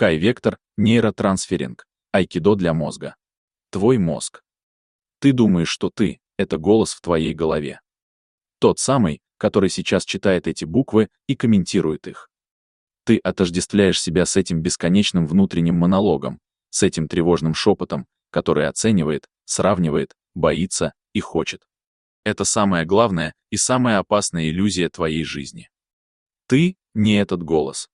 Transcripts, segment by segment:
Кай-вектор, нейротрансферинг, айкидо для мозга. Твой мозг. Ты думаешь, что ты — это голос в твоей голове. Тот самый, который сейчас читает эти буквы и комментирует их. Ты отождествляешь себя с этим бесконечным внутренним монологом, с этим тревожным шепотом, который оценивает, сравнивает, боится и хочет. Это самая главная и самая опасная иллюзия твоей жизни. Ты не этот голос.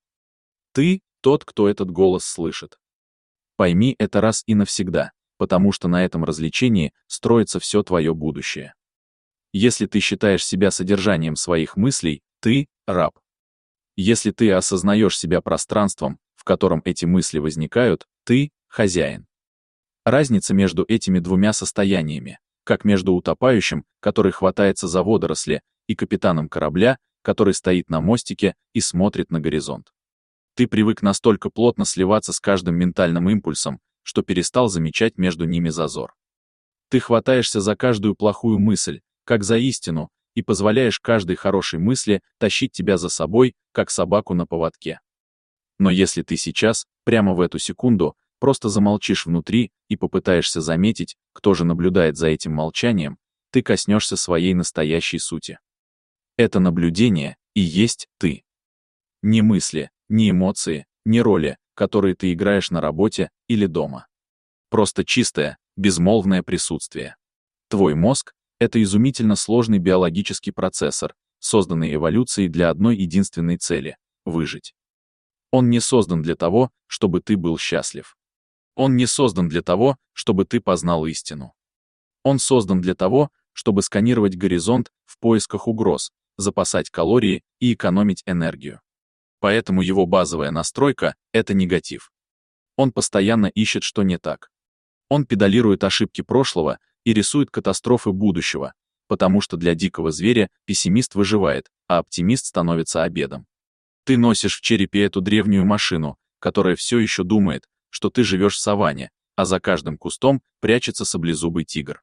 Ты тот, кто этот голос слышит. Пойми это раз и навсегда, потому что на этом развлечении строится все твое будущее. Если ты считаешь себя содержанием своих мыслей, ты — раб. Если ты осознаешь себя пространством, в котором эти мысли возникают, ты — хозяин. Разница между этими двумя состояниями, как между утопающим, который хватается за водоросли, и капитаном корабля, который стоит на мостике и смотрит на горизонт. Ты привык настолько плотно сливаться с каждым ментальным импульсом, что перестал замечать между ними зазор. Ты хватаешься за каждую плохую мысль, как за истину, и позволяешь каждой хорошей мысли тащить тебя за собой, как собаку на поводке. Но если ты сейчас, прямо в эту секунду, просто замолчишь внутри и попытаешься заметить, кто же наблюдает за этим молчанием, ты коснешься своей настоящей сути. Это наблюдение и есть ты. Не мысли, не эмоции, не роли, которые ты играешь на работе или дома. Просто чистое, безмолвное присутствие. Твой мозг — это изумительно сложный биологический процессор, созданный эволюцией для одной единственной цели — выжить. Он не создан для того, чтобы ты был счастлив. Он не создан для того, чтобы ты познал истину. Он создан для того, чтобы сканировать горизонт в поисках угроз, запасать калории и экономить энергию. Поэтому его базовая настройка — это негатив. Он постоянно ищет, что не так. Он педалирует ошибки прошлого и рисует катастрофы будущего, потому что для дикого зверя пессимист выживает, а оптимист становится обедом. Ты носишь в черепе эту древнюю машину, которая все еще думает, что ты живешь в саванне, а за каждым кустом прячется саблезубый тигр.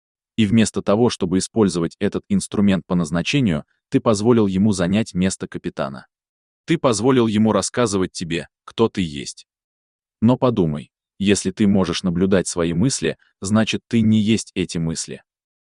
И вместо того, чтобы использовать этот инструмент по назначению, ты позволил ему занять место капитана. Ты позволил ему рассказывать тебе, кто ты есть. Но подумай, если ты можешь наблюдать свои мысли, значит, ты не есть эти мысли.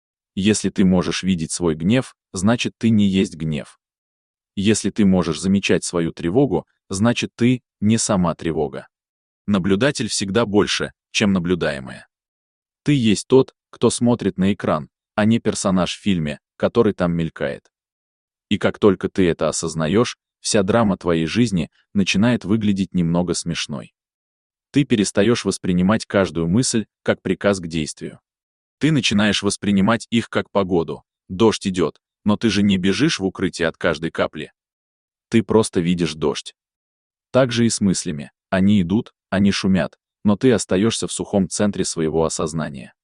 Если ты можешь видеть свой гнев, значит, ты не есть гнев. Если ты можешь замечать свою тревогу, значит, ты не сама тревога. Наблюдатель всегда больше, чем наблюдаемое. Ты есть тот, кто смотрит на экран, а не персонаж в фильме, который там мелькает. И как только ты это осознаешь, вся драма твоей жизни начинает выглядеть немного смешной. Ты перестаешь воспринимать каждую мысль как приказ к действию. Ты начинаешь воспринимать их как погоду. Дождь идет, но ты же не бежишь в укрытие от каждой капли. Ты просто видишь дождь. Так же и с мыслями. Они идут, они шумят, но ты остаешься в сухом центре своего осознания.